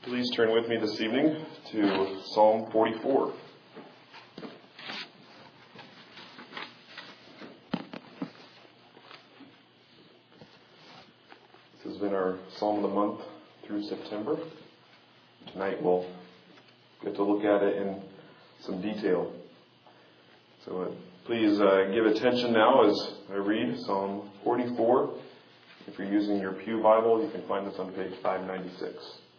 Please turn with me this evening to Psalm 44. This has been our Psalm of the month through September. Tonight we'll get to look at it in some detail. So please give attention now as I read Psalm 44. If you're using your Pew Bible, you can find this on page 596.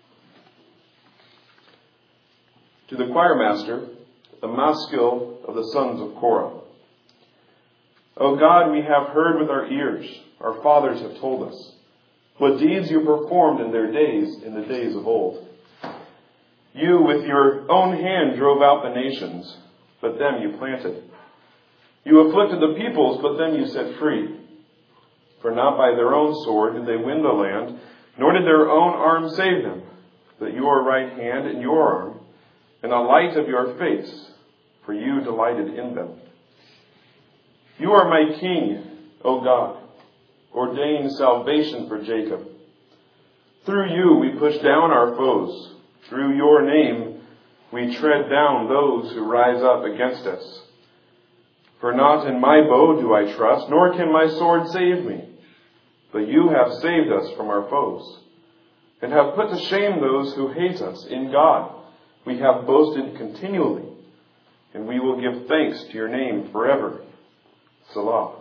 To the choir master, the maskil of the sons of Korah. O God, we have heard with our ears, our fathers have told us, what deeds you performed in their days, in the days of old. You with your own hand drove out the nations, but them you planted. You afflicted the peoples, but them you set free. For not by their own sword did they win the land, nor did their own arm save them, but your right hand and your arm, and the light of your face, for you delighted in them. You are my King, O God. Ordain salvation for Jacob. Through you we push down our foes. Through your name we tread down those who rise up against us. For not in my bow do I trust, nor can my sword save me. But you have saved us from our foes, and have put to shame those who hate us. In God we have boasted continually, and we will give thanks to your name forever. Selah.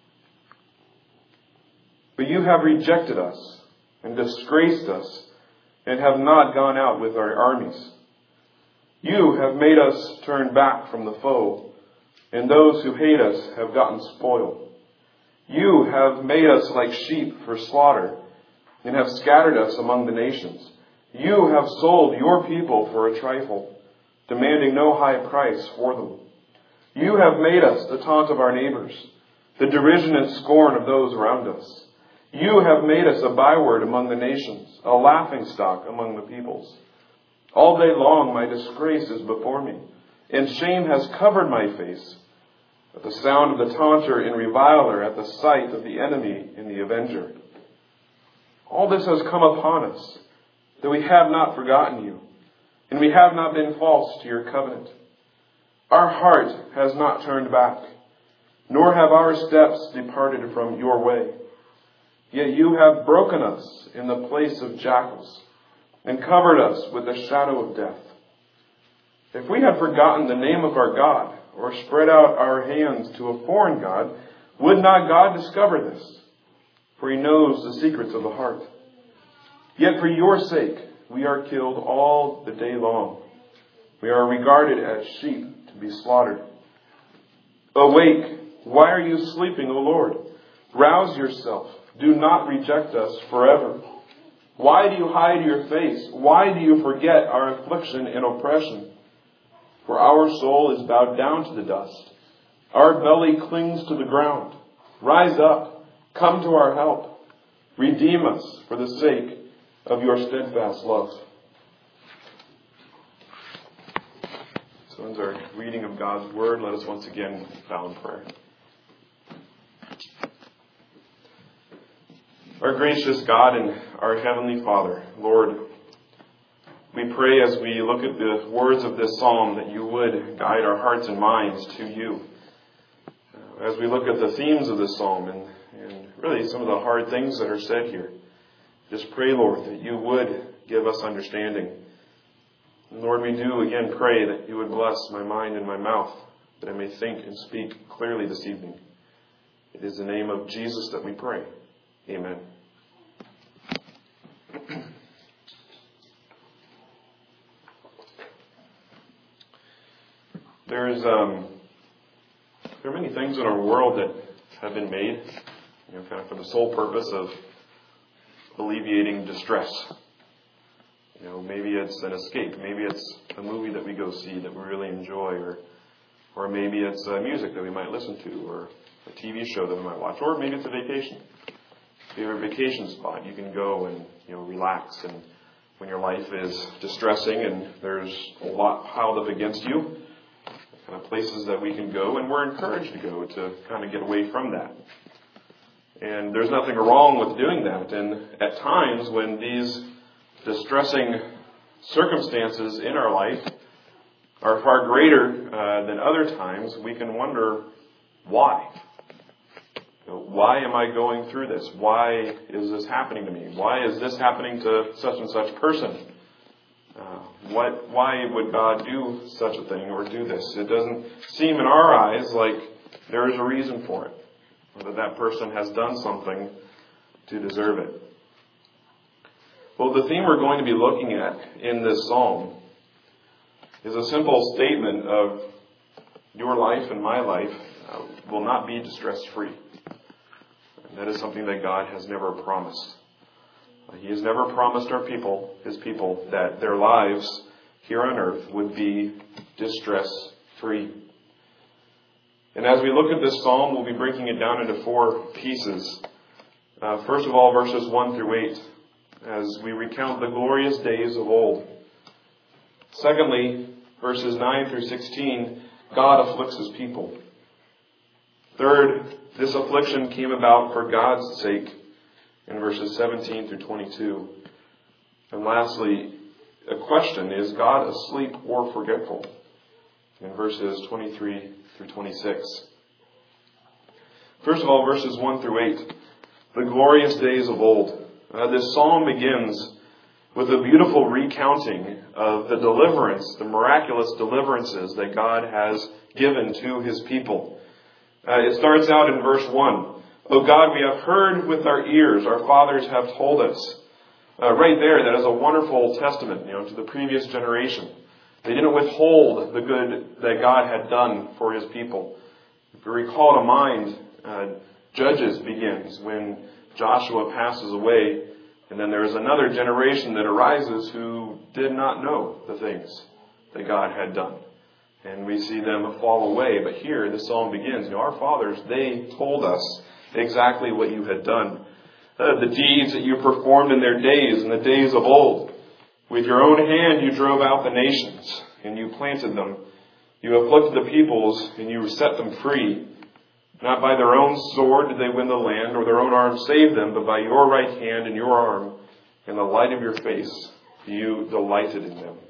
But you have rejected us and disgraced us, and have not gone out with our armies. You have made us turn back from the foe, and those who hate us have gotten spoil. You have made us like sheep for slaughter, and have scattered us among the nations. You have sold your people for a trifle, demanding no high price for them. You have made us the taunt of our neighbors, the derision and scorn of those around us. You have made us a byword among the nations, a laughingstock among the peoples. All day long my disgrace is before me, and shame has covered my face. At the sound of the taunter and reviler, at the sight of the enemy and the avenger. All this has come upon us, that we have not forgotten you, and we have not been false to your covenant. Our heart has not turned back, nor have our steps departed from your way. Yet you have broken us in the place of jackals, and covered us with the shadow of death. If we had forgotten the name of our God, or spread out our hands to a foreign god, would not God discover this? For he knows the secrets of the heart. Yet for your sake we are killed all the day long. We are regarded as sheep to be slaughtered. Awake, why are you sleeping, O Lord? Rouse yourself, do not reject us forever. Why do you hide your face? Why do you forget our affliction and oppression? For our soul is bowed down to the dust. Our belly clings to the ground. Rise up, come to our help. Redeem us for the sake of your steadfast love. So ends our reading of God's Word. Let us once again bow in prayer. Our gracious God and our Heavenly Father, Lord, we pray as we look at the words of this psalm that you would guide our hearts and minds to you. As we look at the themes of this psalm and really some of the hard things that are said here, just pray, Lord, that you would give us understanding. And Lord, we do again pray that you would bless my mind and my mouth, that I may think and speak clearly this evening. It is in the name of Jesus that we pray. Amen. There are many things in our world that have been made, kind of for the sole purpose of alleviating distress. Maybe it's an escape. Maybe it's a movie that we go see that we really enjoy, or maybe it's music that we might listen to, or a TV show that we might watch, or maybe it's a vacation. If you have a vacation spot, you can go and relax. And when your life is distressing and there's a lot piled up against you, kind of places that we can go, and we're encouraged to go to kind of get away from that. And there's nothing wrong with doing that. And at times when these distressing circumstances in our life are far greater than other times, we can wonder why. Why am I going through this? Why is this happening to me? Why is this happening to such and such person? Why would God do such a thing or do this? It doesn't seem in our eyes like there is a reason for it, or that that person has done something to deserve it. Well, the theme we're going to be looking at in this psalm is a simple statement of your life and my life will not be distress-free. That is something that God has never promised. He has never promised His people, that their lives here on earth would be distress-free. And as we look at this psalm, we'll be breaking it down into 4 pieces. First of all, verses 1 through 8, as we recount the glorious days of old. Secondly, verses 9 through 16, God afflicts His people. Third, this affliction came about for God's sake, in verses 17 through 22. And lastly, a question, is God asleep or forgetful? In verses 23 through 26. First of all, verses 1 through 8, the glorious days of old. This psalm begins with a beautiful recounting of the deliverance, the miraculous deliverances that God has given to His people. It starts out in verse 1. O God, we have heard with our ears, our fathers have told us. Right there, that is a wonderful testament, to the previous generation. They didn't withhold the good that God had done for His people. If you recall to mind, Judges begins when Joshua passes away, and then there is another generation that arises who did not know the things that God had done. And we see them fall away. But here, the psalm begins, our fathers, they told us exactly what you had done. The deeds that you performed in their days, in the days of old. With your own hand you drove out the nations, and you planted them. You afflicted the peoples, and you set them free. Not by their own sword did they win the land, or their own arm saved them, but by your right hand and your arm, and the light of your face, you delighted in them.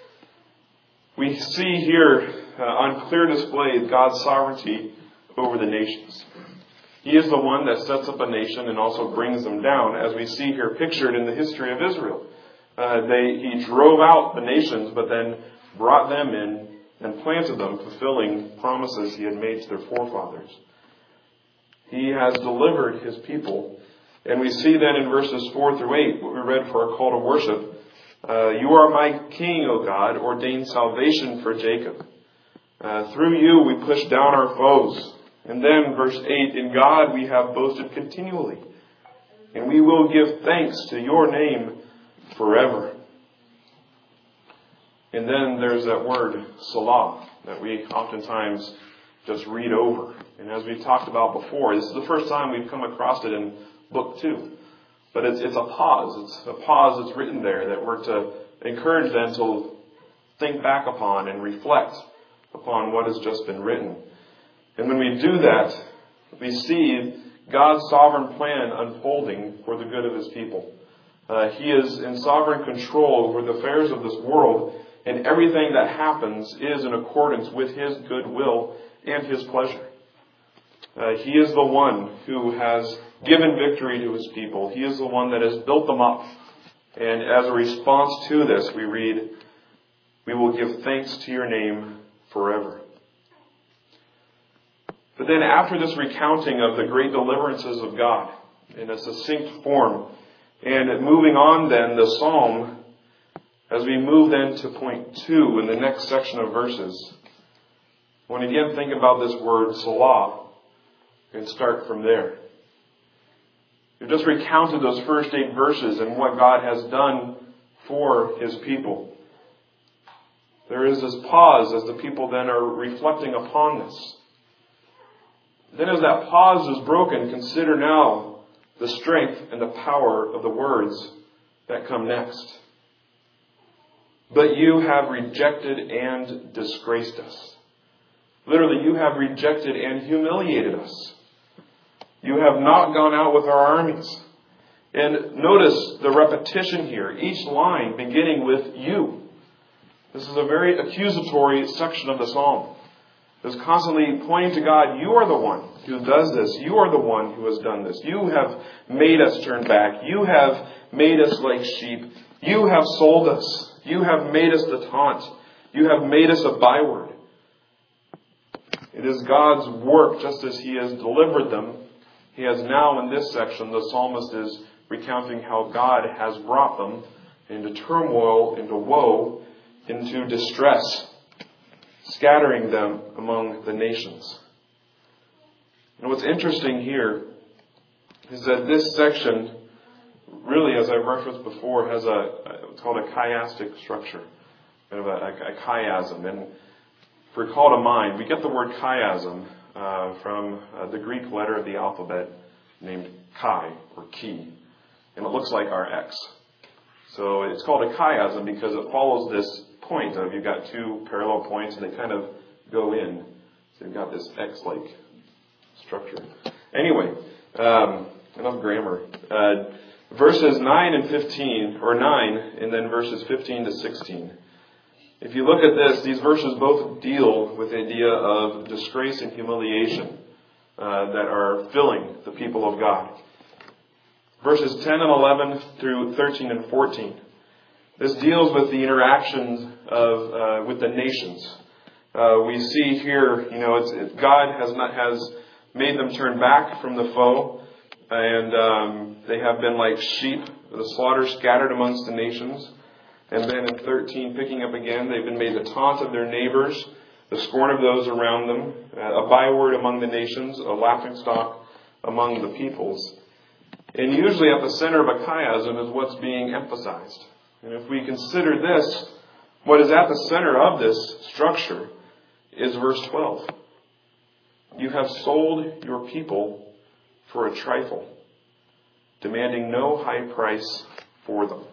We see here on clear display God's sovereignty over the nations. He is the one that sets up a nation and also brings them down, as we see here pictured in the history of Israel. He drove out the nations, but then brought them in and planted them, fulfilling promises He had made to their forefathers. He has delivered His people. And we see then in verses 4 through 8, what we read for our call to worship, you are my King, O God, ordained salvation for Jacob. Through you we push down our foes. And then verse 8, in God we have boasted continually, and we will give thanks to your name forever. And then there's that word, Salah, that we oftentimes just read over. And as we talked about before, this is the first time we've come across it in book 2. But it's a pause. It's a pause that's written there that we're to encourage them to think back upon and reflect upon what has just been written. And when we do that, we see God's sovereign plan unfolding for the good of His people. He is in sovereign control over the affairs of this world, and everything that happens is in accordance with His good will and His pleasure. He is the one who has given victory to His people. He is the one that has built them up. And as a response to this, we read, we will give thanks to your name forever. But then after this recounting of the great deliverances of God in a succinct form, and moving on then, the psalm, as we move then to point 2 in the next section of verses, I want to again think about this word Salah and start from there. We've just recounted those first 8 verses and what God has done for His people. There is this pause as the people then are reflecting upon this. Then as that pause is broken, consider now the strength and the power of the words that come next. But you have rejected and disgraced us. Literally, you have rejected and humiliated us. You have not gone out with our armies. And notice the repetition here, each line beginning with you. This is a very accusatory section of the psalm. It's constantly pointing to God, you are the one who does this. You are the one who has done this. You have made us turn back. You have made us like sheep. You have sold us. You have made us the taunt. You have made us a byword. It is God's work, just as He has delivered them. He has now, in this section, the psalmist is recounting how God has brought them into turmoil, into woe, into distress, scattering them among the nations. And what's interesting here is that this section, really, as I've referenced before, has it's called a chiastic structure, kind of a chiasm. And if we call to mind, we get the word chiasm from the Greek letter of the alphabet named chi, or chi. And it looks like our X. So it's called a chiasm because it follows this point of you've got two parallel points and they kind of go in. So you've got this X-like structure. Anyway, enough grammar. Verses 9 and 15, or 9, and then verses 15 to 16. If you look at this, these verses both deal with the idea of disgrace and humiliation that are filling the people of God. Verses 10 and 11 through 13 and 14. This deals with the interactions with the nations. We see here, God has made them turn back from the foe, and they have been like sheep, the slaughter scattered amongst the nations. And then in 13, picking up again, they've been made the taunt of their neighbors, the scorn of those around them, a byword among the nations, a laughingstock among the peoples. And usually at the center of a chiasm is what's being emphasized. And if we consider this, what is at the center of this structure is verse 12. You have sold your people for a trifle, demanding no high price for them.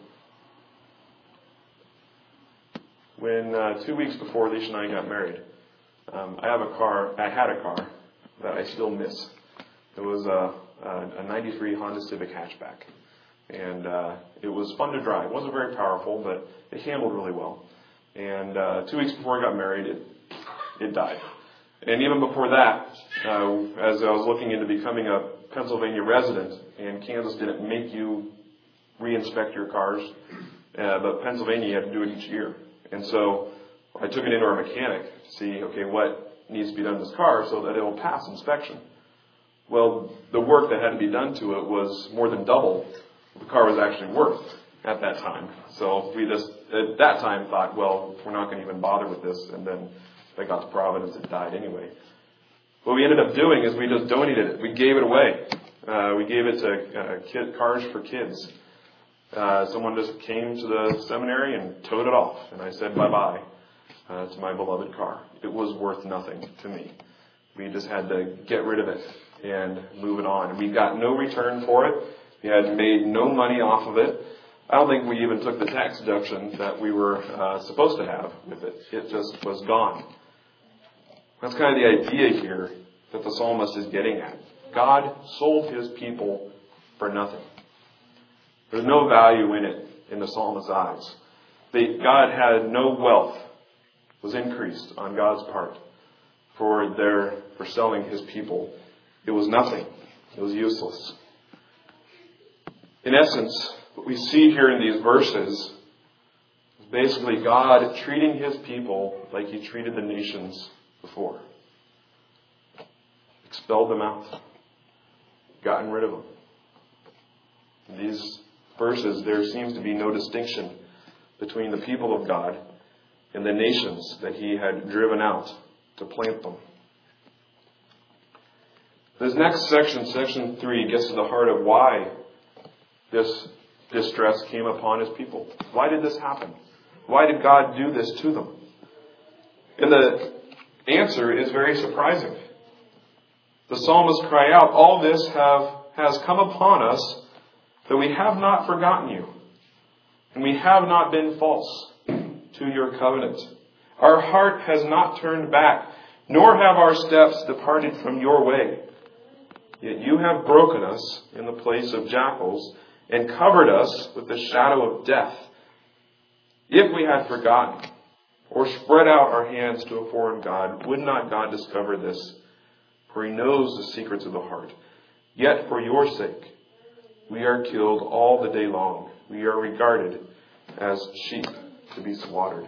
When 2 weeks before Alicia and I got married, I had a car that I still miss. It was a 93 Honda Civic hatchback. And it was fun to drive. It wasn't very powerful, but it handled really well. And 2 weeks before I got married, it died. And even before that, as I was looking into becoming a Pennsylvania resident, and Kansas didn't make you re-inspect your cars, but Pennsylvania you had to do it each year. And so I took it into our mechanic to see, okay, what needs to be done to this car so that it will pass inspection. Well, the work that had to be done to it was more than double what the car was actually worth at that time. So we just, at that time, thought, well, we're not going to even bother with this. And then I got to Providence, it died anyway. What we ended up doing is we just donated it. We gave it away. We gave it to Cars for Kids. Someone just came to the seminary and towed it off. And I said bye-bye to my beloved car. It was worth nothing to me. We just had to get rid of it and move it on. And we got no return for it. We had made no money off of it. I don't think we even took the tax deduction that we were supposed to have with it. It just was gone. That's kind of the idea here that the psalmist is getting at. God sold His people for nothing. There's no value in it in the psalmist's eyes. God had no wealth was increased on God's part for selling His people. It was nothing. It was useless. In essence, what we see here in these verses is basically God treating His people like He treated the nations before. Expelled them out. Gotten rid of them. In these verses, there seems to be no distinction between the people of God and the nations that He had driven out to plant them. This next section, section 3, gets to the heart of why this distress came upon His people. Why did this happen? Why did God do this to them? And the answer is very surprising. The psalmists cry out, all this has come upon us, that we have not forgotten you, and we have not been false to your covenant. Our heart has not turned back, nor have our steps departed from your way. Yet you have broken us in the place of jackals and covered us with the shadow of death. If we had forgotten or spread out our hands to a foreign god, would not God discover this? For he knows the secrets of the heart. Yet for your sake, we are killed all the day long. We are regarded as sheep to be slaughtered.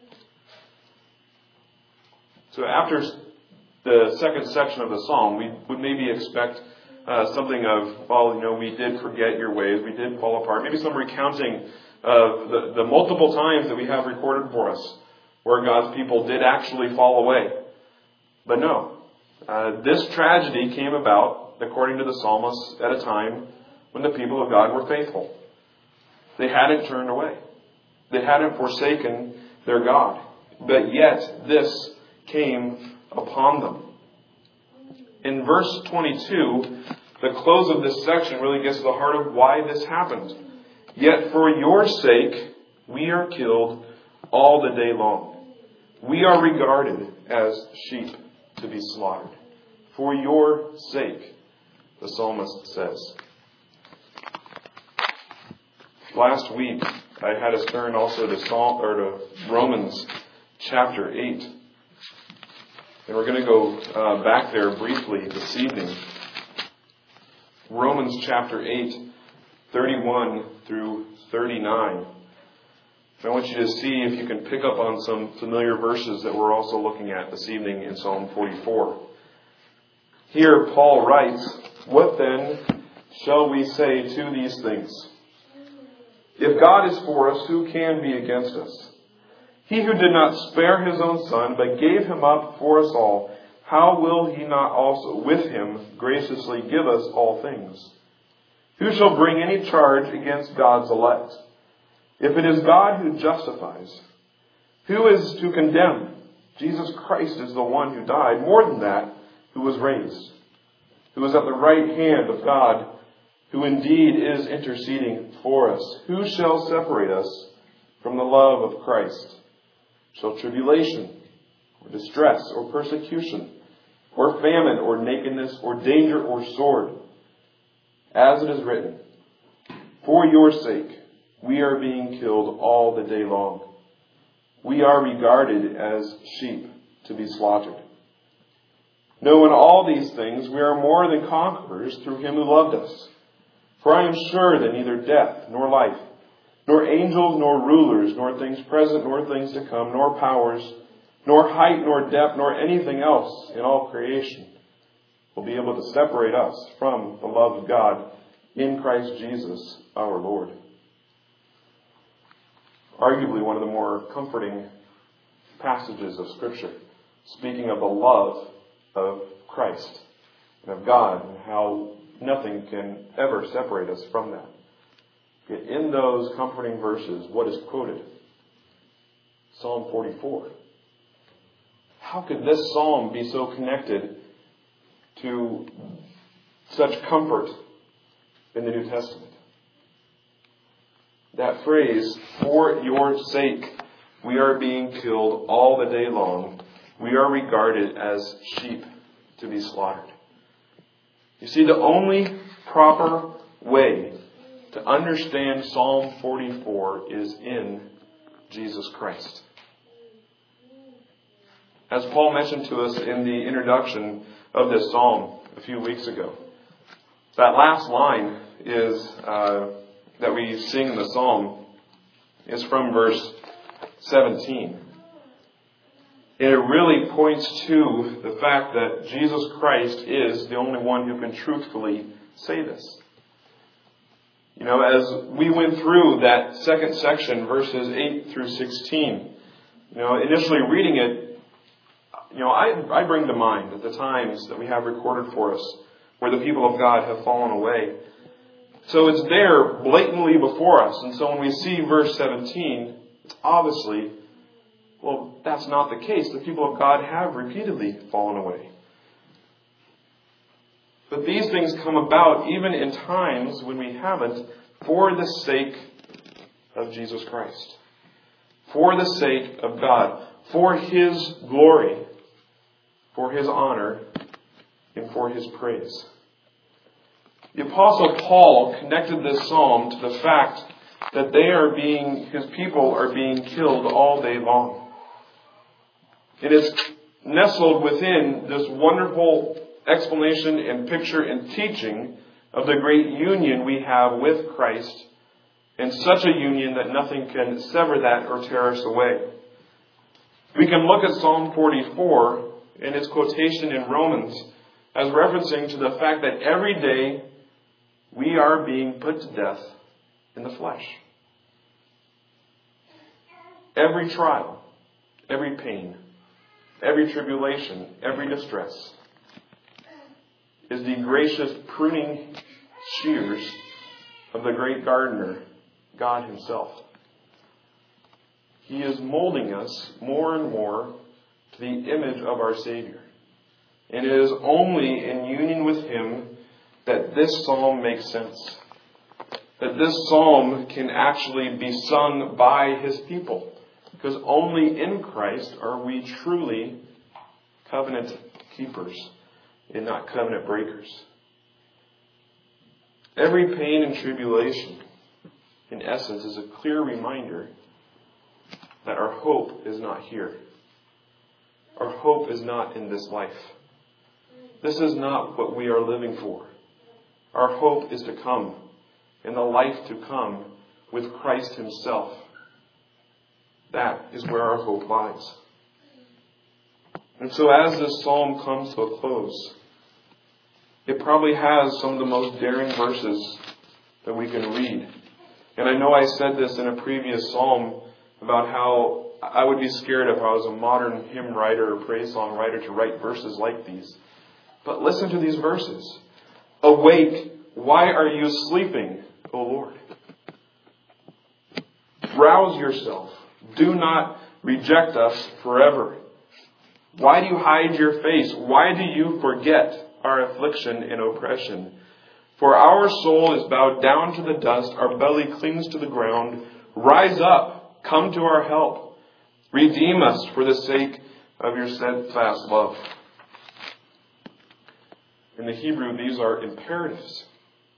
So after the second section of the psalm, we would maybe expect something of, well, we did forget your ways, we did fall apart. Maybe some recounting of the multiple times that we have recorded for us where God's people did actually fall away. But no, this tragedy came about, according to the psalmist, at a time when the people of God were faithful. They hadn't turned away. They hadn't forsaken their God. But yet, this came upon them. In verse 22, the close of this section really gets to the heart of why this happened. Yet for your sake, we are killed all the day long. We are regarded as sheep to be slaughtered. For your sake, the psalmist says. Last week, I had us turn also to Romans chapter 8. And we're going to go back there briefly this evening. Romans chapter 8, 31 through 39. I want you to see if you can pick up on some familiar verses that we're also looking at this evening in Psalm 44. Here Paul writes, "What then shall we say to these things? If God is for us, who can be against us? He who did not spare his own Son, but gave him up for us all, how will he not also with him graciously give us all things? Who shall bring any charge against God's elect? If it is God who justifies, who is to condemn? Jesus Christ is the one who died, more than that, who was raised, who is at the right hand of God, who indeed is interceding for us. Who shall separate us from the love of Christ? Shall tribulation, or distress, or persecution, or famine, or nakedness, or danger, or sword? As it is written, for your sake we are being killed all the day long. We are regarded as sheep to be slaughtered. No, in all these things we are more than conquerors through him who loved us. For I am sure that neither death, nor life, nor angels, nor rulers, nor things present, nor things to come, nor powers, nor height, nor depth, nor anything else in all creation will be able to separate us from the love of God in Christ Jesus our Lord." Arguably one of the more comforting passages of Scripture, speaking of the love of Christ and of God and how nothing can ever separate us from that. Yet in those comforting verses, what is quoted? Psalm 44. How could this psalm be so connected to such comfort in the New Testament? That phrase, for your sake, we are being killed all the day long. We are regarded as sheep to be slaughtered. You see, the only proper way to understand Psalm 44 is in Jesus Christ. As Paul mentioned to us in the introduction of this psalm a few weeks ago, that last line is that we sing in the psalm is from verse 17. And it really points to the fact that Jesus Christ is the only one who can truthfully say this. As we went through that second section, verses 8 through 16, initially reading it, I bring to mind at the times that we have recorded for us where the people of God have fallen away. So it's there blatantly before us. And so when we see verse 17, it's obviously, that's not the case. The people of God have repeatedly fallen away. But these things come about even in times when we haven't, for the sake of Jesus Christ. For the sake of God. For His glory. For His honor. And for His praise. The Apostle Paul connected this psalm to the fact that his people are being killed all day long. It is nestled within this wonderful explanation and picture and teaching of the great union we have with Christ, and such a union that nothing can sever that or tear us away. We can look at Psalm 44 and its quotation in Romans as referencing to the fact that every day we are being put to death in the flesh. Every trial, every pain, every tribulation, every distress is the gracious pruning shears of the great gardener, God Himself. He is molding us more and more to the image of our Savior. And it is only in union with Him that this psalm makes sense. That this psalm can actually be sung by His people. Because only in Christ are we truly covenant keepers and not covenant breakers. Every pain and tribulation, in essence, is a clear reminder that our hope is not here. Our hope is not in this life. This is not what we are living for. Our hope is to come, and the life to come with Christ Himself. That is where our hope lies. And so as this psalm comes to a close, it probably has some of the most daring verses that we can read. And I know I said this in a previous psalm about how I would be scared if I was a modern hymn writer or praise song writer to write verses like these. But listen to these verses. Awake, why are you sleeping, O Lord? Rouse yourself. Do not reject us forever. Why do you hide your face? Why do you forget our affliction and oppression? For our soul is bowed down to the dust. Our belly clings to the ground. Rise up. Come to our help. Redeem us for the sake of your steadfast love. In the Hebrew, these are imperatives.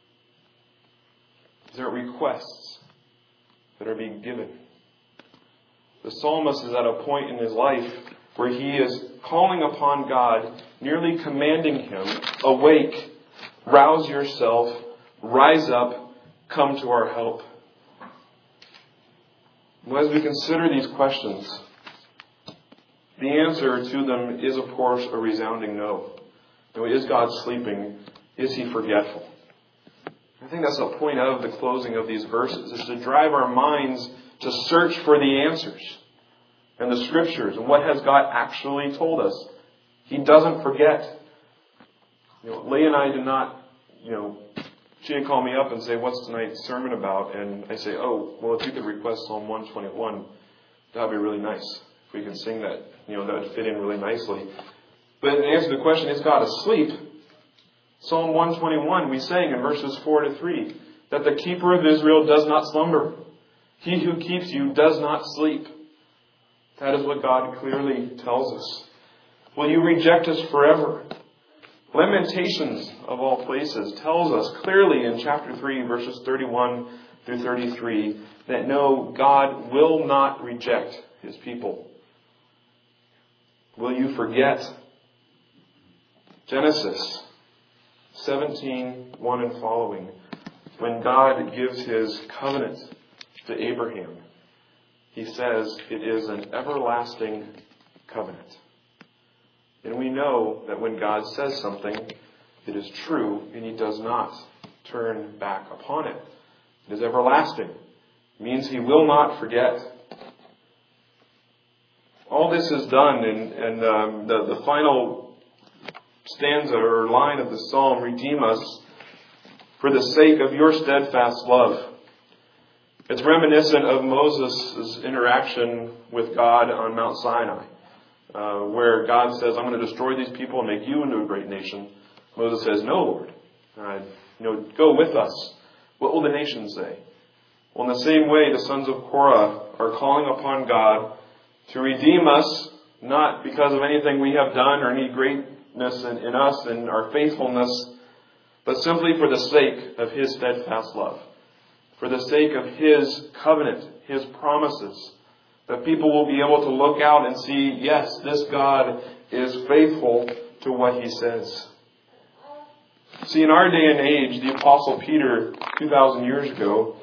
These are requests that are being given. The psalmist is at a point in his life where he is calling upon God, nearly commanding him, awake, rouse yourself, rise up, come to our help. Well, as we consider these questions, the answer to them is, of course, a resounding no. Is God sleeping? Is He forgetful? I think that's the point of the closing of these verses, is to drive our minds to search for the answers and the Scriptures and what has God actually told us. He doesn't forget. Leigh and I did not, she didn't call me up and say, what's tonight's sermon about? And I say, if you could request Psalm 121, that would be really nice. If we can sing that, that would fit in really nicely. But in answer to the question, is God asleep? Psalm 121, we sang in verses 4 to 3, that the keeper of Israel does not slumber. He who keeps you does not sleep. That is what God clearly tells us. Will you reject us forever? Lamentations, of all places, tells us clearly in chapter 3, verses 31 through 33, that no, God will not reject His people. Will you forget? Genesis 17:1 and following, when God gives His covenant to Abraham, He says it is an everlasting covenant. And we know that when God says something, it is true, and He does not turn back upon it. It is everlasting. It means He will not forget. All this is done, and the final stanza or line of the psalm, redeem us for the sake of your steadfast love. It's reminiscent of Moses' interaction with God on Mount Sinai, where God says, I'm going to destroy these people and make you into a great nation. Moses says, no, Lord, go with us. What will the nation say? Well, in the same way, the sons of Korah are calling upon God to redeem us, not because of anything we have done or any greatness in us and our faithfulness, but simply for the sake of His steadfast love, for the sake of His covenant, His promises, that people will be able to look out and see, yes, this God is faithful to what He says. See, in our day and age, the Apostle Peter, 2,000 years ago,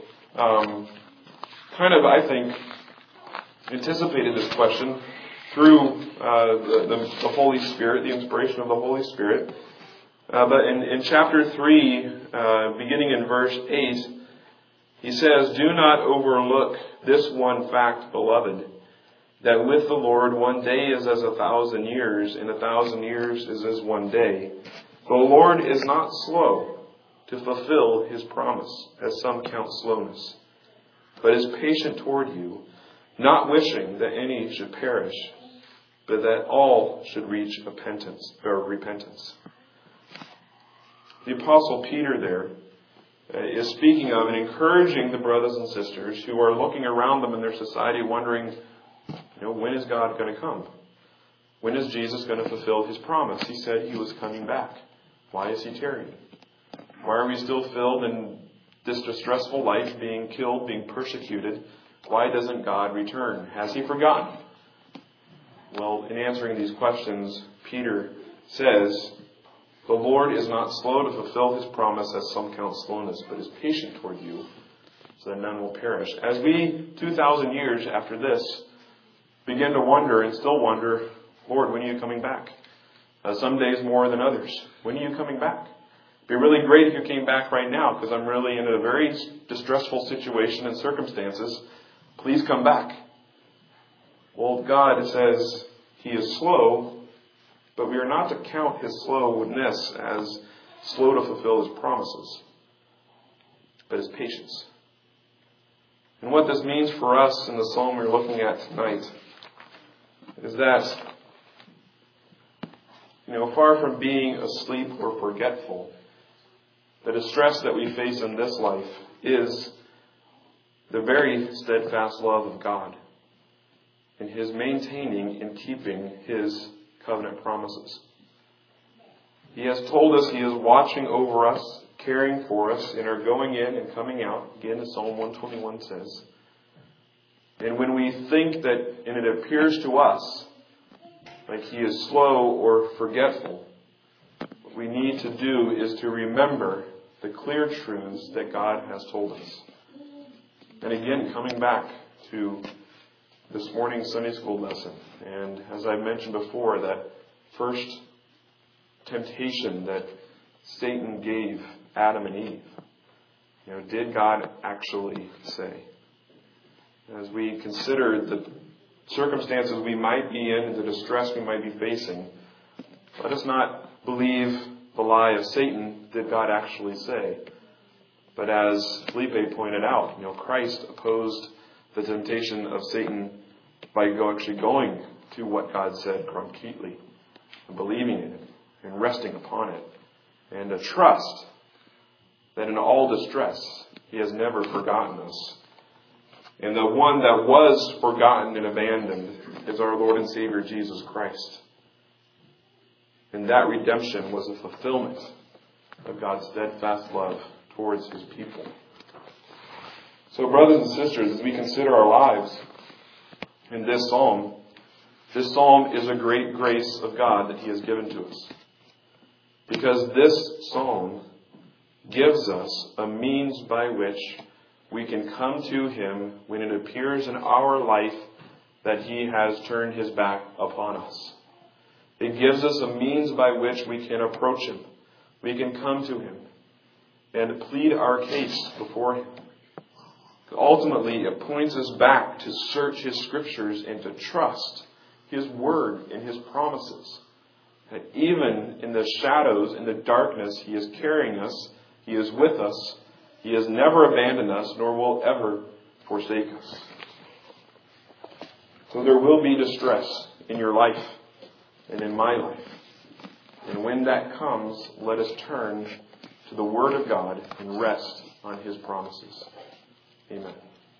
I think, anticipated this question through the Holy Spirit, the inspiration of the Holy Spirit. But in chapter 3, beginning in verse 8, he says, "Do not overlook this one fact, beloved, that with the Lord 1 day is as 1,000 years, and 1,000 years is as 1 day. The Lord is not slow to fulfill His promise, as some count slowness, but is patient toward you, not wishing that any should perish, but that all should reach repentance. The Apostle Peter there is speaking of and encouraging the brothers and sisters who are looking around them in their society wondering, when is God going to come? When is Jesus going to fulfill His promise? He said He was coming back. Why is He tarrying? Why are we still filled in this distressful life, being killed, being persecuted? Why doesn't God return? Has He forgotten? Well, in answering these questions, Peter says, the Lord is not slow to fulfill His promise, as some count slowness, but is patient toward you, so that none will perish. As we, 2,000 years after this, begin to wonder and still wonder, Lord, when are you coming back? Some days more than others. When are you coming back? It'd be really great if you came back right now, because I'm really in a very distressful situation and circumstances. Please come back. Well, God says He is slow, but we are not to count His slowness as slow to fulfill His promises, but His patience. And what this means for us in the psalm we're looking at tonight is that, far from being asleep or forgetful, the distress that we face in this life is the very steadfast love of God and His maintaining and keeping His covenant promises. He has told us He is watching over us, caring for us in our going in and coming out, again as Psalm 121 says. And when we think that, and it appears to us like He is slow or forgetful, what we need to do is to remember the clear truths that God has told us. And again, coming back to this morning's Sunday school lesson, and as I mentioned before, that first temptation that Satan gave Adam and Eve. Did God actually say? As we consider the circumstances we might be in, the distress we might be facing, let us not believe the lie of Satan, did God actually say? But as Felipe pointed out, Christ opposed the temptation of Satan by actually going to what God said concretely, and believing in it, and resting upon it, and a trust that in all distress He has never forgotten us. And the one that was forgotten and abandoned is our Lord and Savior Jesus Christ. And that redemption was a fulfillment of God's steadfast love towards His people. So, brothers and sisters, as we consider our lives in this psalm is a great grace of God that He has given to us. Because this psalm gives us a means by which we can come to Him when it appears in our life that He has turned His back upon us. It gives us a means by which we can approach Him. We can come to Him and plead our case before Him. Ultimately, it points us back to search His Scriptures and to trust His Word and His promises. That even in the shadows, in the darkness, He is carrying us. He is with us. He has never abandoned us, nor will ever forsake us. So there will be distress in your life and in my life. And when that comes, let us turn to the Word of God and rest on His promises. Amen.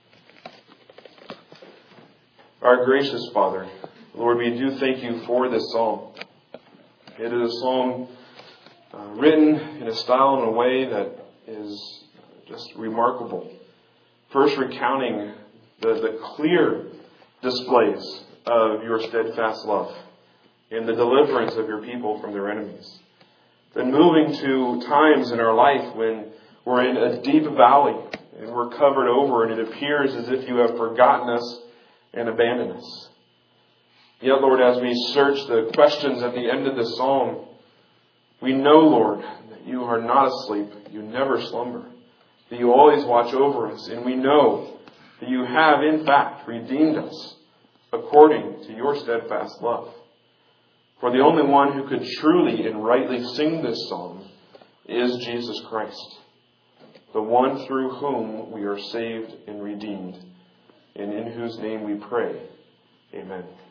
Our gracious Father, Lord, we do thank You for this psalm. It is a psalm written in a style and a way that is just remarkable. First recounting the clear displays of your steadfast love in the deliverance of your people from their enemies. Then moving to times in our life when we're in a deep valley and we're covered over and it appears as if you have forgotten us and abandoned us. Yet, Lord, as we search the questions at the end of the psalm, we know, Lord, that you are not asleep. You never slumber. That you always watch over us. And we know that you have, in fact, redeemed us according to your steadfast love. For the only one who could truly and rightly sing this song is Jesus Christ, the one through whom we are saved and redeemed, and in whose name we pray. Amen.